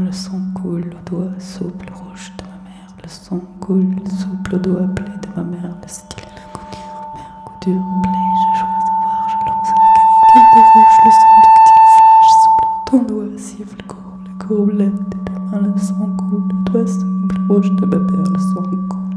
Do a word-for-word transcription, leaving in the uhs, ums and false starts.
le sang coule au doigt souple rouge de ma mère. Le sang coule souple au doigt blé de ma mère. Le style la coup dur, mère, coup dur, blé. Je joue à savoir, je lance la canicule de rouge. Le sang ductile flash souple au ton doigt siffle courbe, le courbe lève de ta main. Le sang coule au doigt souple rouge de ma mère. Le sang coule.